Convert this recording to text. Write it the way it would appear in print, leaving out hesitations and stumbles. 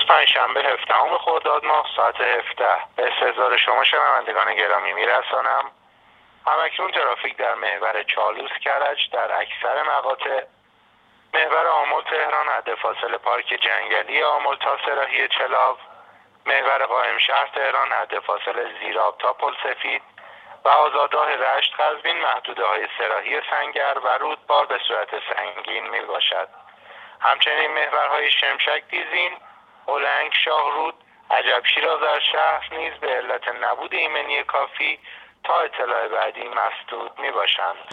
امروز پنجشنبه 17 خرداد ماه ساعت 17 به استحضار شما شنوندگان گرامی میرسانم. همکنون ترافیک در محور چالوس کرج در اکثر مقاطع، محور آمل تهران حد فاصله پارک جنگلی آمل تا سراحی چلاو، محور قائم شهر تهران حد فاصله زیرآب تا پل سفید و آزادراه رشت قزوین محدوده های سراحی سنگر و رودبار به صورت سنگین می باشد. همچنین محورهای شمشک دیزین، اولنگ شاهرود، عجبشیر آذرشهر نیز به علت نبود ایمنی کافی تا اطلاع بعدی مسدود می باشند.